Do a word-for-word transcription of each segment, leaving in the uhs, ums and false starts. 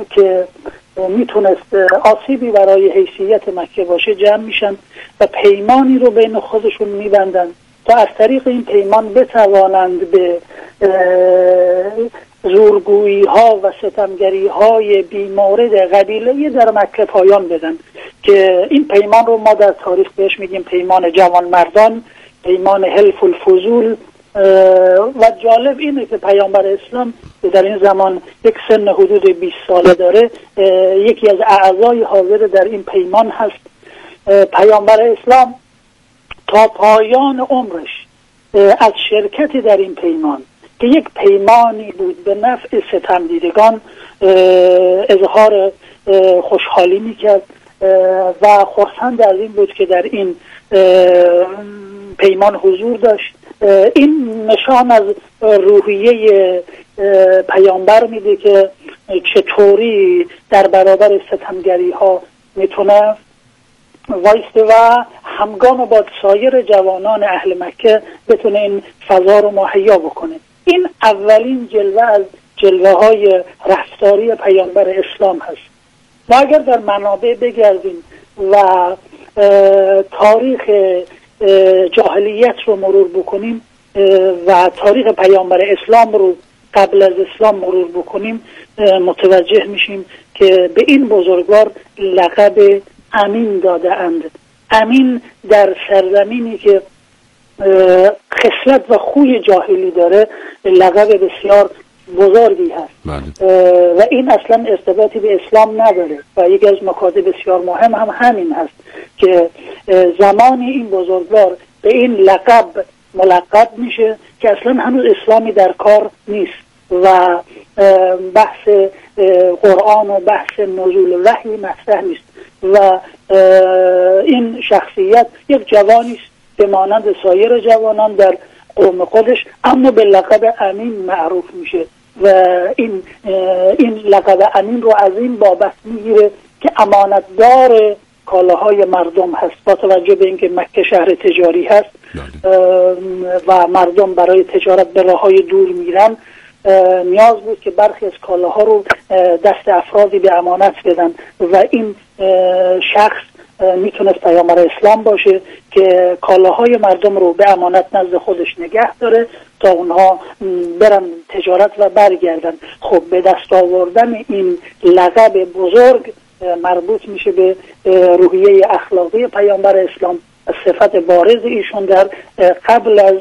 که میتونست آسیبی برای حیثیت مکه باشه جمع میشن و پیمانی رو بین خودشون میبندن تا از طریق این پیمان بتوانند به زورگویی ها و ستمگری های بیمورد قبیله در مکه پایان بدن، که این پیمان رو ما در تاریخ بهش میگیم پیمان جوان مردان، پیمان حلف الفضول. و جالب اینه که پیامبر اسلام در این زمان یک سن حدود بیست ساله داره، یکی از اعضای حاضر در این پیمان هست. پیامبر اسلام تا پایان عمرش از شرکت در این پیمان که یک پیمانی بود به نفع ستمدیدگان اظهار خوشحالی میکرد و خرسند از این بود که در این پیمان حضور داشت. این نشان از روحیه پیامبر میده که چطوری در برابر ستمگری ها میتونه وایسته و همگام با سایر جوانان اهل مکه بتونه این فضا رو مهیا بکنه. این اولین جلوه از جلوه های رفتاری پیامبر اسلام هست. ما اگر در منابع بگردیم و تاریخ جاهلیت رو مرور بکنیم و تاریخ پیامبر اسلام رو قبل از اسلام مرور بکنیم، متوجه میشیم که به این بزرگوار لقب امین داده اند. امین در سرزمینی که خصلت و خوی جاهلی داره لقب بسیار بزرگی هست و این اصلا ارتباطی به اسلام نداره و یکی از نکات بسیار مهم هم همین هست که زمانی این بزرگوار به این لقب ملقب میشه که اصلا هنوز اسلامی در کار نیست و بحث قرآن و بحث نزول وحی مطرح نیست و این شخصیت یک جوانی است به مانند سایر جوانان در قوم خودش، اما به لقب امین معروف میشه و این این لقب امین رو از این بابت میگیره که امانتدار کالاهای مردم هست، با توجه به اینکه مکه شهر تجاری هست و مردم برای تجارت به راههای دور میرن، نیاز بود که برخی از کالاها رو دست افرادی به امانت بدن و این شخص میتونست پیامبر اسلام باشه که کالاهای مردم رو به امانت نزد خودش نگه داره تا اونها برن تجارت و برگردن. خب به دست آوردن این لقب بزرگ مربوط میشه به روحیه اخلاقی پیامبر اسلام، صفت بارز ایشون در قبل از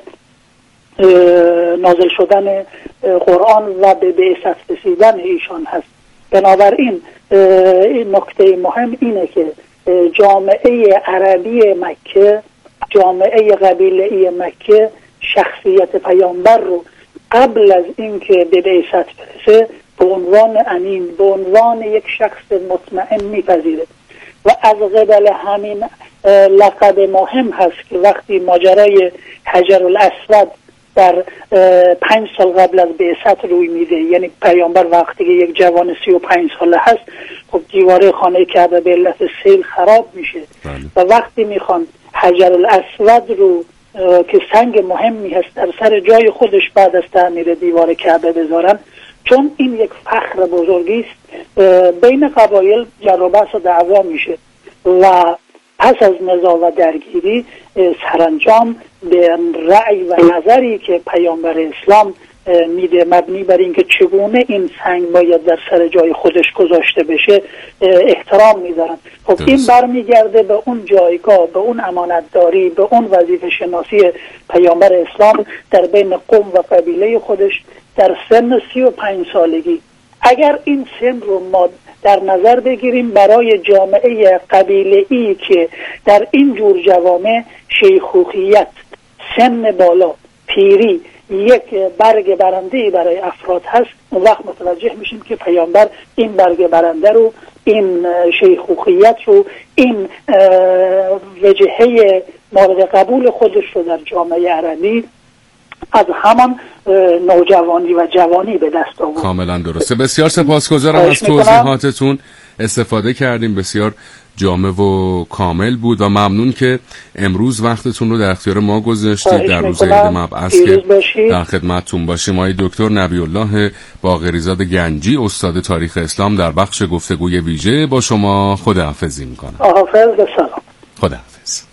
نازل شدن قرآن و به بعثت رسیدن ایشان هست. بنابراین این نکته مهم اینه که جامعه عربی مکه، جامعه قبیله‌ای مکه شخصیت پیامبر رو قبل از اینکه به بعثت برسه به عنوان امین، به عنوان یک شخص مطمئن میپذیره و از قبل همین لقب مهم هست که وقتی ماجرای حجر الاسود در پنج سال قبل از بعثت روی میده، یعنی پیامبر وقتی که یک جوان سی و پنج ساله هست، خب دیواره خانه کعبه به علت سیل خراب میشه و وقتی میخوان حجر الاسود رو که سنگ مهمی هست در سر جای خودش بعد از تعمیر دیوار کعبه بذارن، چون این یک فخر بزرگی است بین قبایل جر و بحث و دعوا میشه و پس از نزاع و درگیری سرانجام به رأی و نظری که پیامبر اسلام میده مبنی بر اینکه چگونه این سنگ باید در سر جای خودش گذاشته بشه احترام میذارن. خب این برمیگرده به اون جایگاه، به اون امانتداری، به اون وظیفه شناسی پیامبر اسلام در بین قوم و قبیله خودش در سن سی و پنج سالگی. اگر این سن رو ما در نظر بگیریم برای جامعه قبیله‌ای که در این جور جوامع شیخوخیت، سن بالا، پیری یک برگ برنده برای افراد هست، اون وقت متوجه میشیم که پیامبر این برگ برنده رو، این شیخوخیت رو، این وجهه مورد قبول خودش رو در جامعه عربی از همان نوجوانی و جوانی به دست آورد. کاملا درسته. بسیار سپاسگزارم از توضیحاتتون، استفاده کردیم، بسیار جامع و کامل بود و ممنون که امروز وقتتون رو در اختیار ما گذاشتید در روز عید مبعث که در خدمتتون باشیم. آقای دکتر نبی الله باقریزاد گنجی، استاد تاریخ اسلام، در بخش گفتگوی ویژه با شما خداحافظی میکنم. حافظ و سلام. خداحافظ.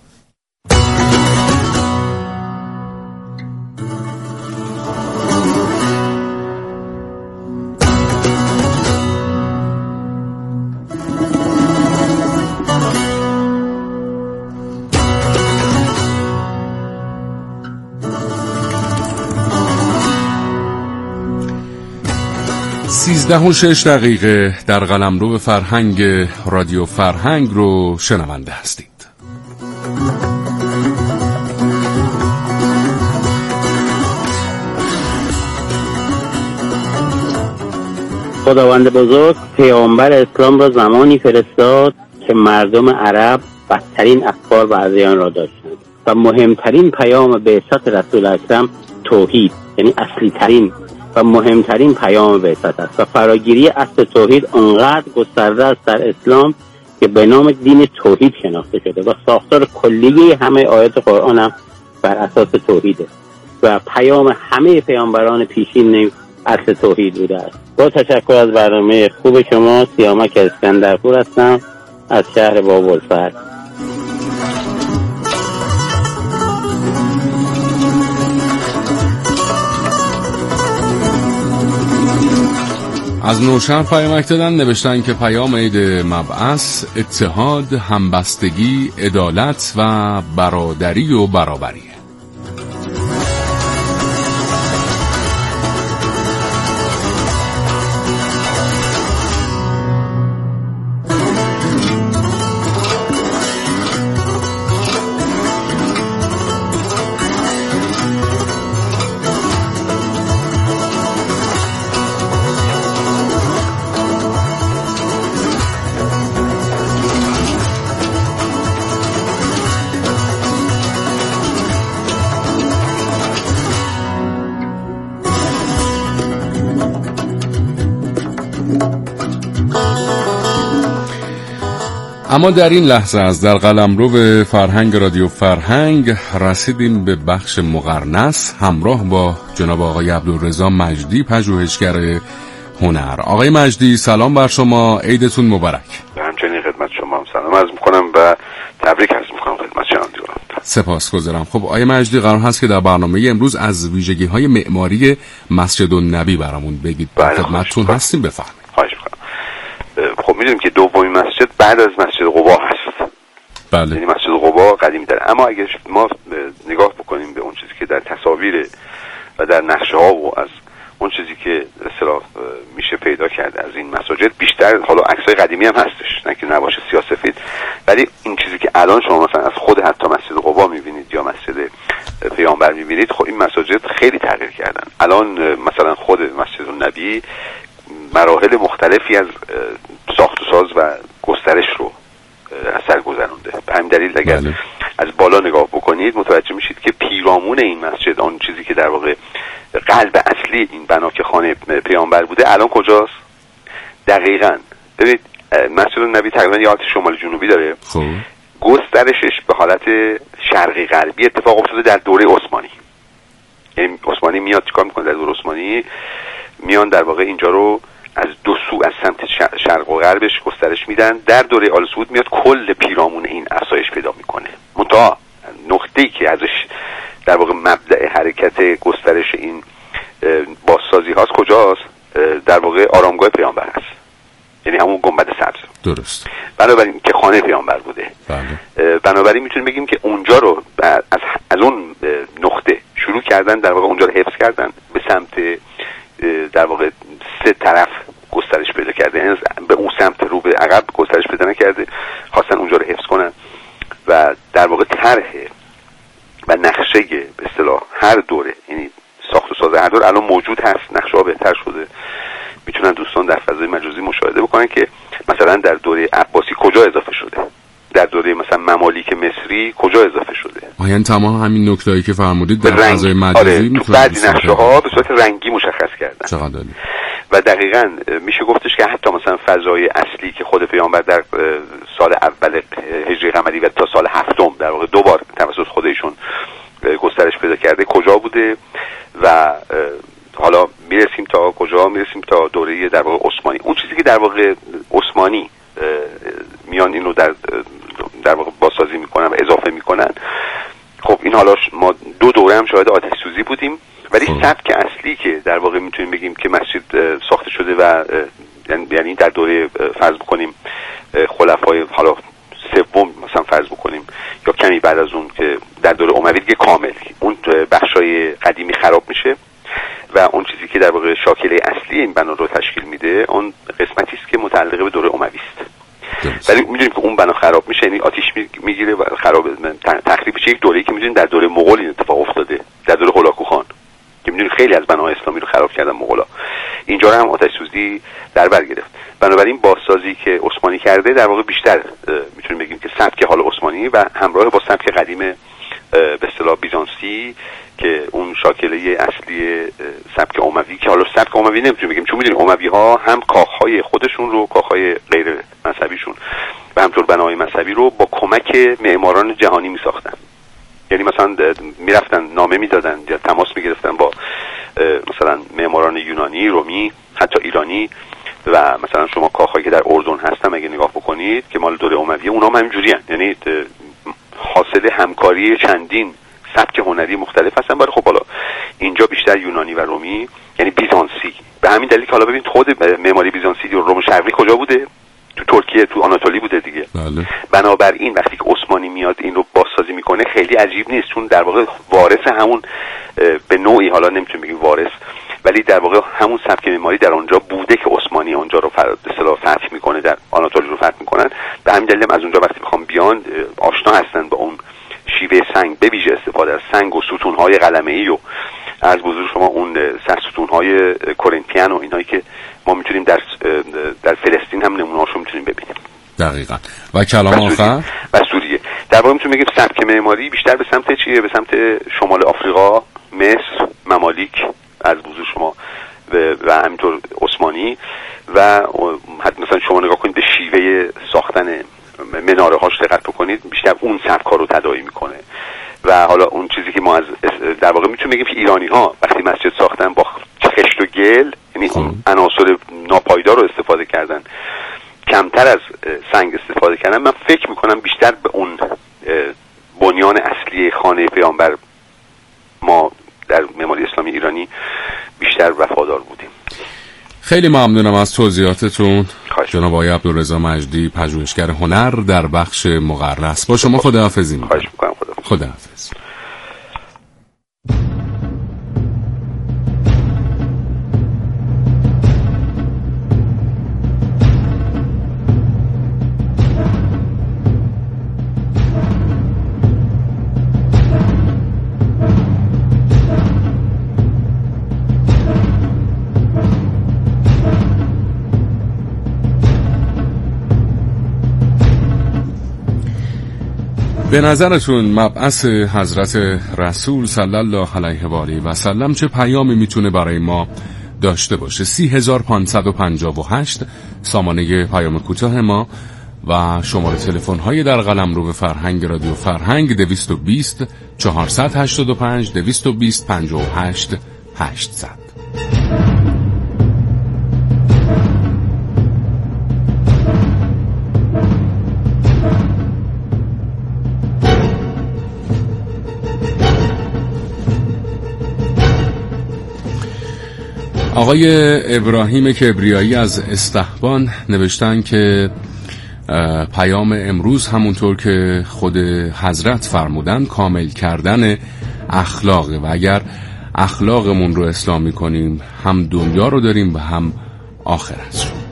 سیزده و شش دقیقه در قلمرو فرهنگ رادیو فرهنگ رو شنونده هستید. خداوند بزرگ پیامبر اسلام را زمانی فرستاد که مردم عرب بدترین افکار و ادیان را داشتند و مهمترین پیام بعثت رسول اکرم توحید، یعنی اصلی ترین و مهمترین پیام بعثت است و فراگیری اصل توحید انقدر گسترده است در اسلام که به نام دین توحید شناخته شده و ساختار کلیه همه آیات قرآن هم بر اساس توحیده و پیام همه پیامبران پیشین نیز اصل توحید بوده است. با تشکر از برنامه خوب شما، سیامک اسکندرپور هستم از شهر بابلفر. از نوشهر پیامک دادن، نوشتن که پیام عید مبعث اتحاد، همبستگی، عدالت و برادری و برابریه. اما در این لحظه از در قلمرو به فرهنگ رادیو فرهنگ رسیدیم به بخش مقرنس همراه با جناب آقای عبدالرضا مجدی، پژوهشگر هنر. آقای مجدی سلام بر شما، عیدتون مبارک. همچنین خدمت شما هم سلام عرض می‌کنم و تبریک عرض می‌کنم خدمت شنوندگان. سپاسگزارم. خب آقای مجدی، قرار هست که در برنامه امروز از ویژگی‌های معماری مسجد النبی برامون بگید. خدمتتون هستیم، بفرمایید. خواهش می‌کنم. خب می‌دونیم که دومین مسجد بعد از مسجد قبا هست. بله. یعنی مسجد قبا قدیمی تره، اما اگه ما نگاه بکنیم به اون چیزی که در تصاویر و در نقشه‌ها و از اون چیزی که اصطلاح میشه پیدا کرد از این مساجد، بیشتر حالا عکسای قدیمی هم هستش، نه که نباشه سیاه‌سفید، ولی این چیزی که الان شما مثلا از خود حتی مسجد قبا می‌بینید یا مسجد پیامبر می‌بینید، خب این مساجد خیلی تغییر کردن. الان مثلا خود مسجد النبی مراحل مختلفی از ساخت و ساز و گسترش رو از سر گذرونده. به همین دلیل اگر بله. از بالا نگاه بکنید متوجه میشید که پیرامون این مسجد، آن چیزی که در واقع قلب اصلی این بنا که خانه پیامبر بوده، الان کجاست؟ دقیقاً ببینید مسجد النبی تقریبا یه حالت شمال جنوبی داره. خب گسترشش به حالت شرقی غربی اتفاق افتاده در دوره عثمانی. یعنی عثمانی میاد چیکار میکنه؟ در دوره عثمانی میان در واقع اینجا رو از دو سو از سمت شرق و غربش گسترش میدن. در دوره آل سعود میاد کل پیرامون این افزایش پیدا میکنه. منتها نقطه‌ای که ازش در واقع مبدأ حرکت گسترش این بازسازی هاست کجاست؟ در واقع آرامگاه پیامبر هست، یعنی همون گنبد سبز. درست. بنابراین که خانه پیامبر بوده. بله. بنابراین میتونیم بگیم که اونجا رو از از اون نقطه شروع کردن، در واقع اونجا رو حفظ کردن، به سمت در واقع سه طرف گسترش پیدا کرده، یعنی به اون سمت رو به عقب گسترش پیدا نکرده، خواستن اونجا رو حفظ کنن و در واقع طرح و نقشه به اصطلاح هر دوره، یعنی ساخت و ساز هر دوره الان موجود هست، نقشه ها بهتر شده. میتونن دوستان در فضای مجازی مشاهده بکنن که مثلا در دوره عباسی کجا اضافه شده. در دوره مثلا ممالیک مصری کجا اضافه شده. یعنی تمام همین نکتهایی که فرمودید در فضای مجازی آره، میتونه بعضی نقشه‌ها به صورت رنگی مشخص کردن. چقدر عالی. و دقیقاً میشه گفتش که حتی مثلا فضای اصلی که خود پیامبر در سال اول هجری قمری و تا سال هفتم در واقع دو بار توسط خودشون گسترش پیدا کرده کجا بوده و حالا میرسیم تا کجا؟ میرسیم تا دوره در واقع عثمانی. اون چیزی که در واقع عثمانی میان اینو در در واقع بازسازی میکنن و اضافه میکنن، خب این حالا ما دو دوره هم شاهد آتش سوزی بودیم، ولی سبک اصلی که در واقع میتونیم بگیم که مسجد ساخته شده و یعنی در دوره فرض بکنیم خلفای حالا سوم مثلا فرض بکنیم یا کمی بعد از اون که در دوره اموی دیگه کامل اون بخشای قدیمی خراب میشه و اون چیزی که در واقع شاکله اصلی این بنا رو تشکیل میده اون قسمتی است که متعلق به دوره اموی است. ولی میدونیم که اون بنا خراب میشه، یعنی آتش میگیره و خراب تخریب میشه. یک دوره‌ای که میدونیم در دوره مغول این اتفاق افتاده، در دوره هولاکو خان که میدونیم خیلی از بناهای اسلامی رو خراب کردن مغولا، اینجا هم آتش سوزی در بر گرفت. بنابراین بازسازی که عثمانی کرده در واقع بیشتر میتونیم بگیم که سبک حال عثمانی و همراه با سبک قدیم به اصطلاح بیزانسی که اون شاکله اصلی سبک اموی که حالا سبک اموی نمیتونیم بگیم چون میدونیم اموی ها هم کاخهای خودشون رو، کاخهای غیر مذهبیشون و همطور بناهای مذهبی رو با کمک معماران جهانی میساختن. یعنی مثلا میرفتن نامه میدادن یا تماس میگرفتن با مثلا معماران یونانی، رومی، حتی ایرانی و مثلا شما کاخهایی که در اردن هستن اگه نگاه بکنید که مال دوره امویه اونا هم همینجوریه، یعنی حاصل همکاری چندین سبک هنری مختلف هستن. ولی خب حالا اینجا بیشتر یونانی و رومی یعنی بیزانسی. به همین دلیل که حالا ببینید خود معماری بیزانسی و روم شرقی کجا بوده؟ تو ترکیه، تو آناتولی بوده دیگه. بله. بنابراین وقتی که عثمانی میاد این رو بازسازی میکنه خیلی عجیب نیست چون در واقع وارث همون به نوعی حالا نمیتونیم بگیم وارث ولی در واقع همون سبک معماری در اونجا بوده که عثمانی اونجا رو به اصطلاح فتح میکنه، در آناتولی رو فتح میکنن. به همین دلیل از اونجا وقتی بخوام بیان آشنا هستن با اون شیوه سنگ، به ویژه استفاده از سنگ و ستون‌های قلمه‌ای و از بزرگ شما اون ستون‌های کورینتین و اینایی که ما میتونیم در در فلسطین هم نمونه‌هاشو میتونیم ببینیم. دقیقاً. و کلام آخر و سوریه در واقع میتونیم بگیم سبک معماری بیشتر به سمت چیه؟ به سمت شمال آفریقا، مصر، ممالیک از بزرگ شما و همینطور عثمانی و حتی مثلا شما نگاه کنید به شیوه ساختن مناره هاش دقت بکنید بیشتر اون سبک ها رو تداعی میکنه. و حالا اون چیزی که ما از در واقع میتونیم بگیم که ایرانی ها وقتی مسجد ساختن با خشت و گل یعنی عناصر ناپایدار رو استفاده کردن، کمتر از سنگ استفاده کردن، من فکر میکنم بیشتر به اون بنیان اصلی خانه پیامبر ما در معماری اسلامی ایرانی بیشتر وفادار بودیم. خیلی ممنونم از توضیحاتتون جناب آقای عبدالرضا مجدی، پژوهشگر هنر در بخش مقرس. با شما خداحافظی می‌کنم. خواهش می‌کنم. خداحافظ. به نظرتون مبعث حضرت رسول صلی الله علیه و آله و سلم چه پیامی میتونه برای ما داشته باشه؟ سی هزار پانصد و پنجاه و هشت سامانه پیام کوتاه ما و شماره تلفن های در قلمرو به فرهنگ رادیو فرهنگ دویست و بیست چهارصد و هشتاد و پنج دویست و بیست پنجاه و هشت هشتصد. آقای ابراهیم کبریایی از استحبان نوشتن که پیام امروز همونطور که خود حضرت فرمودن کامل کردن اخلاقه و اگر اخلاقمون رو اسلامی کنیم هم دنیا رو داریم و هم آخرت رو.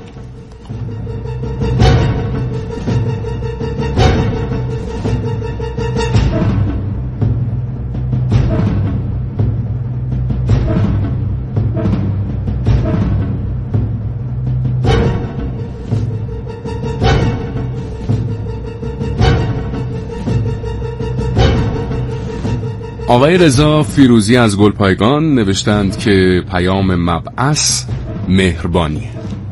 آقای رضا فیروزی از گلپایگان نوشتند که پیام مبعث مهربانیه.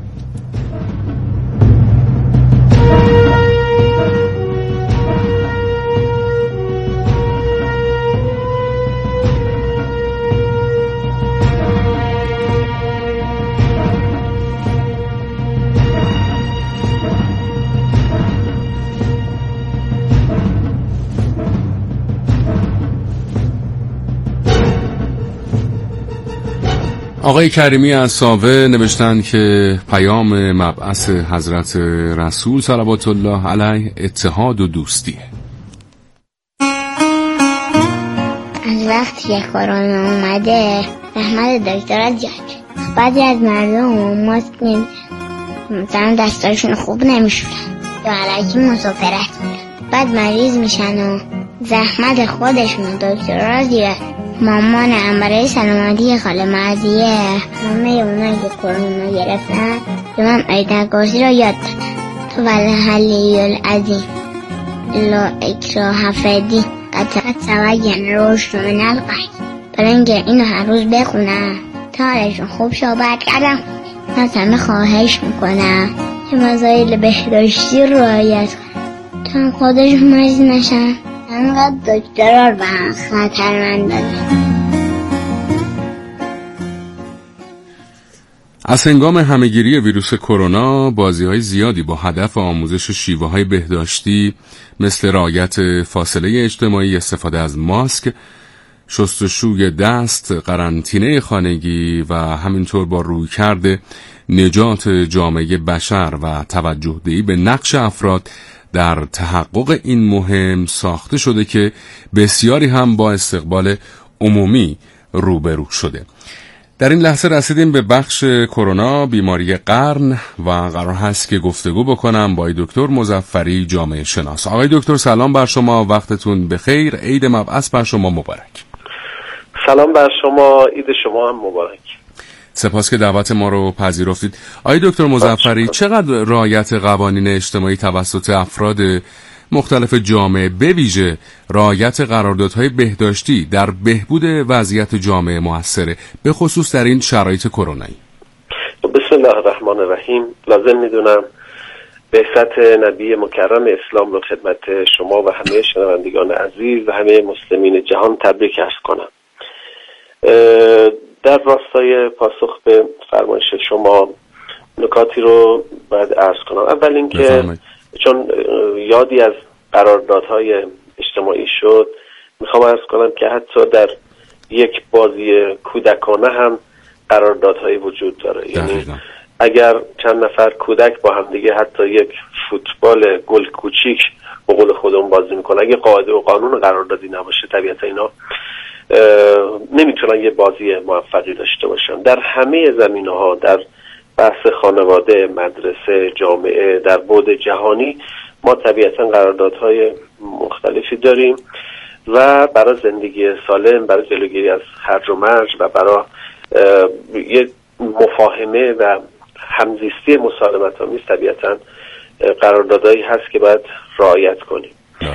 آقای کریمی از ساوه نوشتند که پیام مبعث حضرت رسول صلوات الله علیه اتحاد و دوستیه. از وقتی که کرونا اومده رحمت دکتر از جد بعضی از مردم ماسک نمیزن، مثلا دستاشون خوب نمیشورن یا علکی مسافرت میرن، بعد مریض میشن و زحمت خودشون و دکتر را زیره. مامانم برای سلامتی خاله مرضیه همه اونایی که کرونا گرفتن به من آیت الکرسی را یاد دادن. تو والحلی العظیم لا اکراه فی قد تبین الرشد من الغی. برای اینکه اینو هر روز بخونم تا حالشون خوب شو. بعد کردم از همه خواهش میکنم که مسائل بهداشتی رو رعایت کنن تا خودشون مریض نشن. انقدر دکترها رو به هم خطرمند دادن. از هنگام همهگیری ویروس کرونا بازی‌های زیادی با هدف آموزش شیوه‌های بهداشتی مثل رعایت فاصله اجتماعی، استفاده از ماسک، شستشوی دست، قرنطینه خانگی و همینطور با رویکرد نجات جامعه بشر و توجه دهی به نقش افراد در تحقق این مهم ساخته شده که بسیاری هم با استقبال عمومی روبرو شده. در این لحظه رسیدیم به بخش کرونا بیماری قرن و قرار هست که گفتگو بکنم با دکتر مظفری جامعه شناس. آقای دکتر سلام بر شما، وقتتون بخیر، عید مبعث بر شما مبارک. سلام بر شما، عید شما هم مبارک. سپاس که دعوت ما رو پذیرفتید. آقای دکتر مظفری، چقدر رعایت قوانین اجتماعی توسط افراد مختلف جامعه به ویژه رعایت قراردادهای بهداشتی در بهبود وضعیت جامعه موثره، به خصوص در این شرایط کرونایی؟ بسم الله الرحمن الرحیم. لازم میدونم بعثت نبی مکرم اسلام رو خدمت شما و همه شنوندگان عزیز و همه مسلمین جهان تبریک عرض کنم. در راستای پاسخ به فرمایش شما نکاتی رو باید عرض کنم. اول اینکه چون یادی از قراردادهای اجتماعی شد، میخوام عرض کنم که حتی در یک بازی کودکانه هم قراردادهایی وجود داره. یعنی اگر چند نفر کودک با هم دیگه حتی یک فوتبال گل کوچیک به قول خودمون بازی میکنه، اگه قاعده و قانون قراردادی نباشه طبیعتا اینا نمیتونن یه بازی موفقی داشته باشن. در همه زمینه‌ها، در بحث خانواده، مدرسه، جامعه، در بعد جهانی ما طبیعتا قراردادهای مختلفی داریم و برای زندگی سالم، برای جلوگیری از هرج و مرج و برای یه مفاهمه و همزیستی مسالمت‌آمیز طبیعتا قراردادهایی هست که باید رعایت کنیم.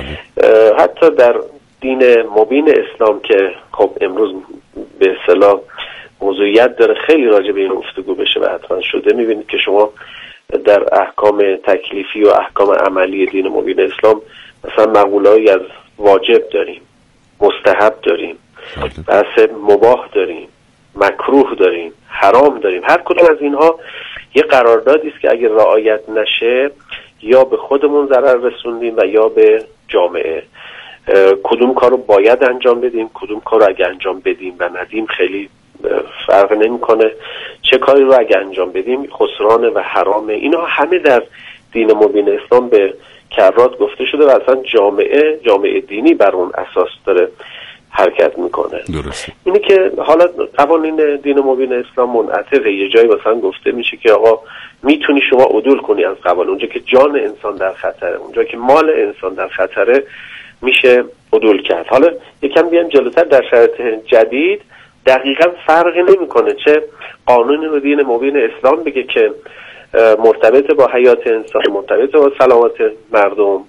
حتی در دین مبین اسلام که خب امروز به اصطلاح موضوعیت داره خیلی راجع به این گفتگو بشه و حتما شده، میبینید که شما در احکام تکلیفی و احکام عملی دین مبین اسلام مثلا مقوله‌ای از واجب داریم، مستحب داریم، بحث مباح داریم، مکروه داریم، حرام داریم. هر کدوم از اینها یه قراردادی است که اگر رعایت نشه یا به خودمون ضرر رسوندیم و یا به جامعه. کدوم کار رو باید انجام بدیم، کدوم کار رو اگه انجام بدیم و ندیم خیلی فرق نمیکنه، چه کاری رو اگه انجام بدیم خسران و حرامه. اینا همه در دین مبین اسلام به کرات گفته شده و اصلا جامعه جامعه دینی بر اون اساس داره حرکت میکنه. درسته. اینی که حالا قوانین دین مبین اسلام منعطفه، یه جایی مثلا گفته میشه که آقا میتونی شما عدول کنی از قوانین، اونجا که جان انسان در خطره، اونجا که مال انسان در خطره میشه عدول کرد. حالا یکم بیام جلوتر در شرایط جدید دقیقاً فرقی نمیکنه چه قانونی رو دین مبین اسلام بگه که مرتبط با حیات انسان، مرتبط با سلامت مردم،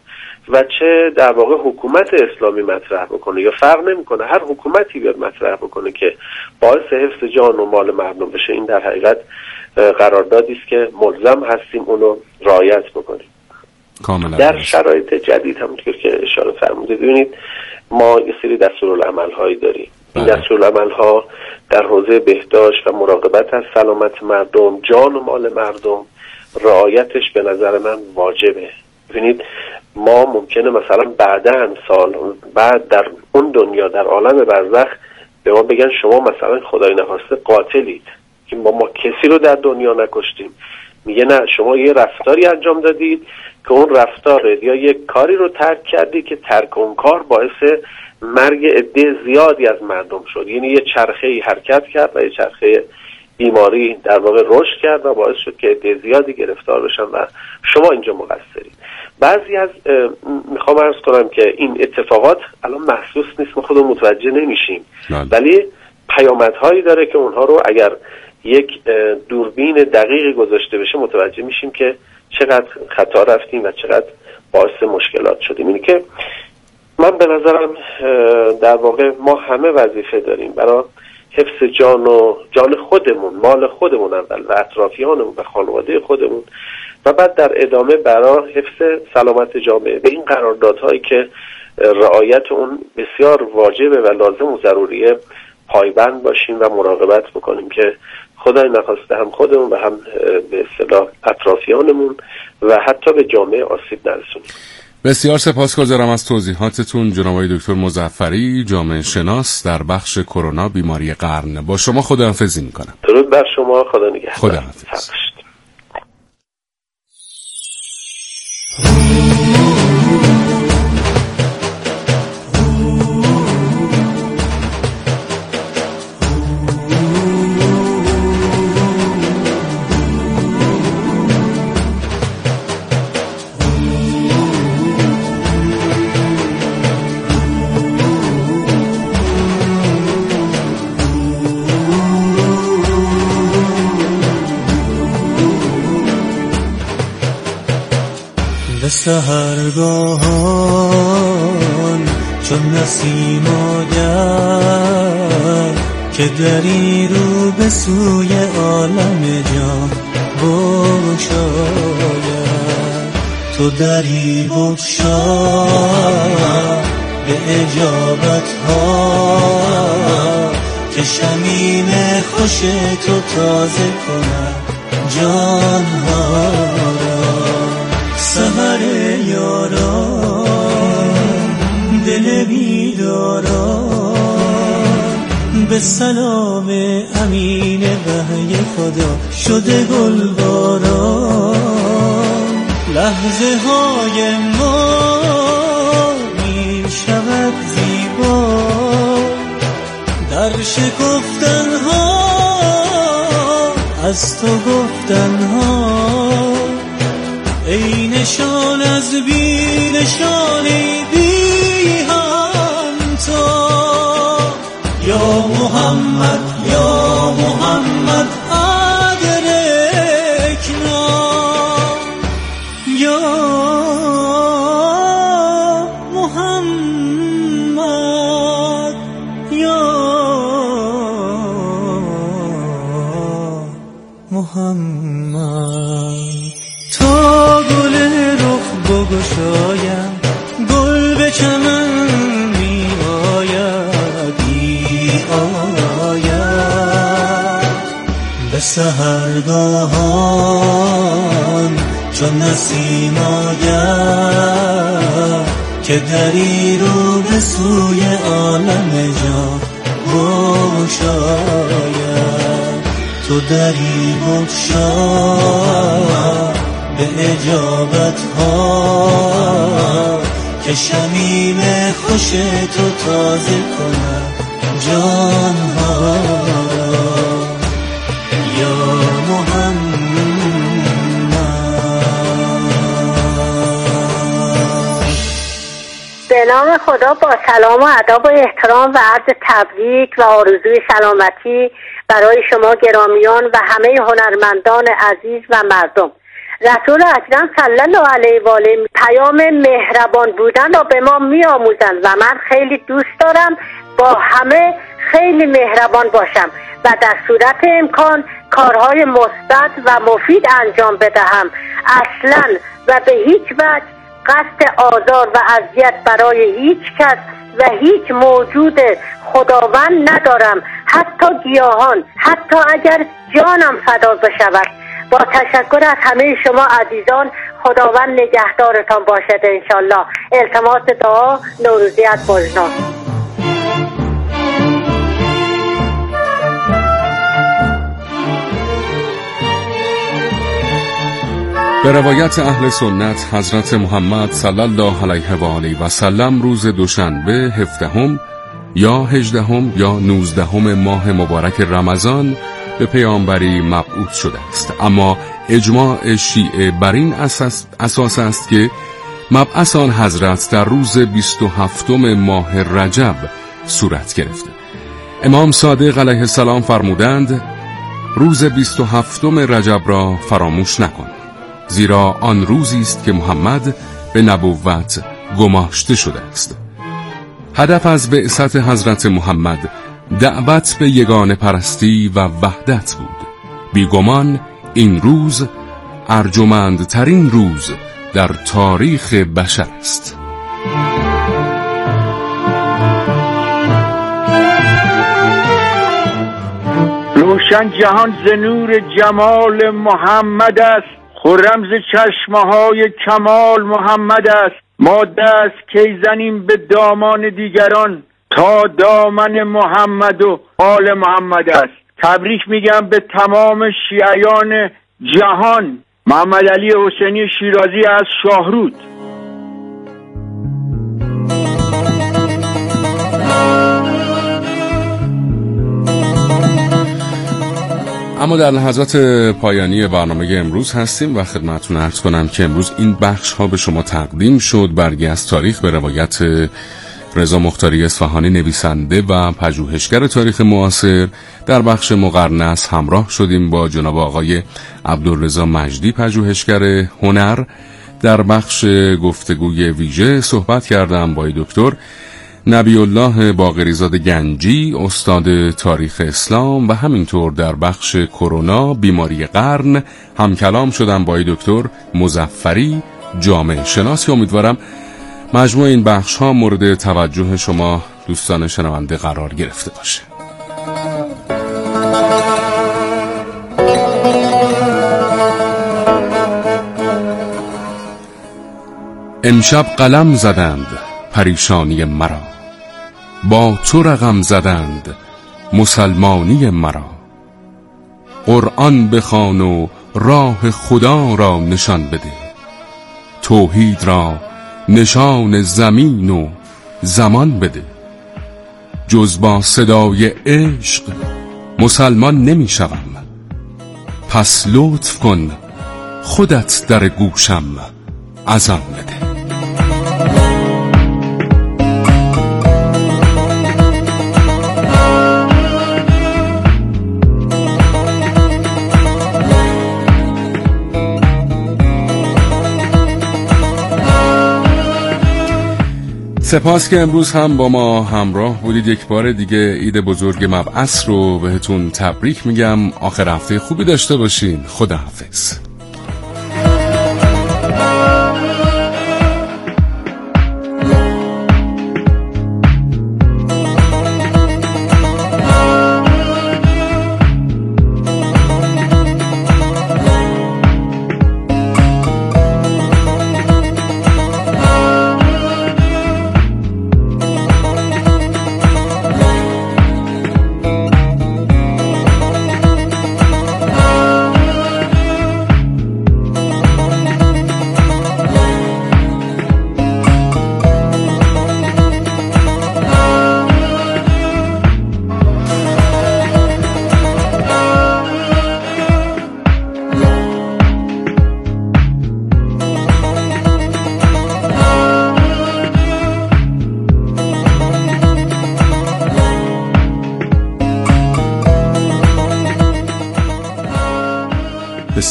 و چه در واقع حکومت اسلامی مطرح بکنه، یا فرق نمیکنه هر حکومتی بیاد مطرح بکنه که باعث حفظ جان و مال مردم بشه، این در حقیقت قراردادی است که ملزم هستیم اونو رعایت بکنیم. کاملا در شرایط جدید همونطور که اشاره فرمودید ببینید ما یه سری دستورالعمل هایی داریم. این دستورالعمل ها در حوزه بهداشت و مراقبت از سلامت مردم، جان و مال مردم، رعایتش به نظر من واجبه. ببینید ما ممکنه مثلا بعداً سال بعد در اون دنیا در عالم برزخ به ما بگن شما مثلا خدای نخواسته قاتلید که ما, ما کسی رو در دنیا نکشتیم. میگه نه، شما یه رفتاری انجام دادید که اون رفتار یا یک کاری رو ترک کردی که ترک اون کار باعث مرگ عده زیادی از مردم شد. یعنی یه چرخه‌ای حرکت کرد و یه چرخه بیماری در واقع رشد کرد و باعث شد که عده زیادی گرفتار بشن و شما اینجا مقصرید. بعضی از میخوام عرض کنم که این اتفاقات الان محسوس نیست، ما خودمون متوجه نمیشیم، ولی پیامدهایی داره که اونها رو اگر یک دوربین دقیقی گذاشته بشه متوجه میشیم که چقدر خطا رفتیم و چقدر باعث مشکلات شدیم. اینی که من به نظرم در واقع ما همه وظیفه داریم برای حفظ جان و جان خودمون، مال خودمون اول و اطرافیانمون و خانواده خودمون، و بعد در ادامه برای حفظ سلامت جامعه به این قراردادهایی که رعایت اون بسیار واجبه و لازم و ضروریه پایبند باشیم و مراقبت بکنیم که خدای نخواسته هم خودمون و هم به اصطلاح اطرافیانمون و حتی به جامعه آسیب نرسونیم. بسیار سپاسگزارم از توضیحاتتون جناب آقای دکتر مظفری، جامعه شناس در بخش کرونا بیماری قرن. با شما خداحافظی میکنم. درود بر شما، خدا نگهدار. خداحافظ. به سحرگاهان چون نسیم آید که دری رو به سوی عالم جان بگشاید، تو دری بگشای به اجابت ها که شمیم خوش تو تازه کند جان ها را. سحر یاران دل بیداران به سلام امین وحی خدا شده گلباران. لحظه های ما می شود زیبا در شکفتن ها از تو گفتن ها، ای نشان از بی نشانی بی همتا. یا محمد یا محمد ادرکنا، یا محمد یا محمد. تا گل رخ بگشایم گل به چمن می آید می آید. به سحرگاهان چون نسیم آید که دری رو به سوی عالم جان بگشاید، تو دری بگشای به اجابت ها که شمیم خوش تو تازه کند جان ها را. یا محمد. به نام خدا، با سلام و ادب و احترام و عرض تبریک و آرزوی سلامتی برای شما گرامیان و همه هنرمندان عزیز و مردم. رسول اکرم صلی الله علیه و آله پیام مهربان بودن را به ما میآموزند و من خیلی دوست دارم با همه خیلی مهربان باشم و در صورت امکان کارهای مثبت و مفید انجام بدهم. اصلا و به هیچ وجه قصد آزار و اذیت برای هیچ کس و هیچ موجود خداوند ندارم، حتی گیاهان، حتی اگر جانم فدا بشود. با تشکر از همه شما عزیزان، خداوند نگهدارتان باشد انشالله. التماس دعا، نوروزیت بازنا. به روایت اهل سنت حضرت محمد صلی الله علیه و آله و سلم روز دوشنبه هفدهم یا هجدهم یا نوزدهم ماه مبارک رمضان به پیامبری مبعوث شده است، اما اجماع شیعه بر این اساس, اساس است که مبعث آن حضرت در روز بیست و هفتم ماه رجب صورت گرفته. امام صادق علیه السلام فرمودند روز بیست و هفتم رجب را فراموش نکن، زیرا آن روزی است که محمد به نبوت گماشته شده است. هدف از بعثت حضرت محمد دعوت به یگانه پرستی و وحدت بود. بیگمان این روز ارجمندترین روز در تاریخ بشر است. روشن جهان ز نور جمال محمد است، خرم ز چشمهای کمال محمد است. ما دست کی زنیم به دامان دیگران، تا دامن محمد و آل محمد است. تبریک میگم به تمام شیعیان جهان. محمد علی حسینی شیرازی از شاهرود. اما در لحظات پایانی برنامه امروز هستیم و خدمتتون عرض کنم که امروز این بخش ها به شما تقدیم شد. برگی از تاریخ به روایت رضا مختاری اصفهانی نویسنده و پژوهشگر تاریخ معاصر. در بخش مقرنس همراه شدیم با جناب آقای عبدالرضا مجدی پژوهشگر هنر. در بخش گفتگوی ویژه صحبت کردم با دکتر نبی الله باقریزاده گنجی استاد تاریخ اسلام و همینطور در بخش کرونا بیماری قرن هم کلام شدم با دکتر مظفری جامعه شناس. امیدوارم مجموع این بخش ها مورد توجه شما دوستان شنونده قرار گرفته باشه. امشب قلم زدند پریشانی مرا، با تو رقم زدند مسلمانی مرا. قرآن بخوان و راه خدا را نشان بده، توحید را نشان زمین و زمان بده. جز با صدای عشق مسلمان نمی شوم، پس لطف کن خودت در گوشم اذان بده. سپاس که امروز هم با ما همراه بودید. یک بار دیگه عید بزرگ مبعث رو بهتون تبریک میگم. آخر هفته خوبی داشته باشین. خداحافظ.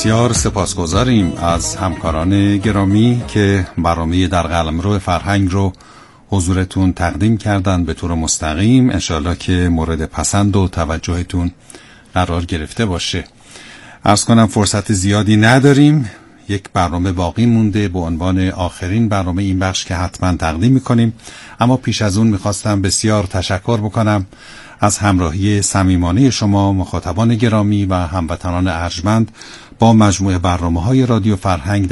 بسیار سپاسگزاریم از همکاران گرامی که برنامه در قلمرو فرهنگ رو حضورتون تقدیم کردن به طور مستقیم. انشالله که مورد پسند و توجهتون قرار گرفته باشه. عرض کنم فرصت زیادی نداریم، یک برنامه باقی مونده به عنوان آخرین برنامه این بخش که حتما تقدیم میکنیم، اما پیش از اون میخواستم بسیار تشکر بکنم از همراهی صمیمانه شما مخاطبان گرامی و هموطنان ارجمند با مجموعه برنامه‌های رادیو فرهنگ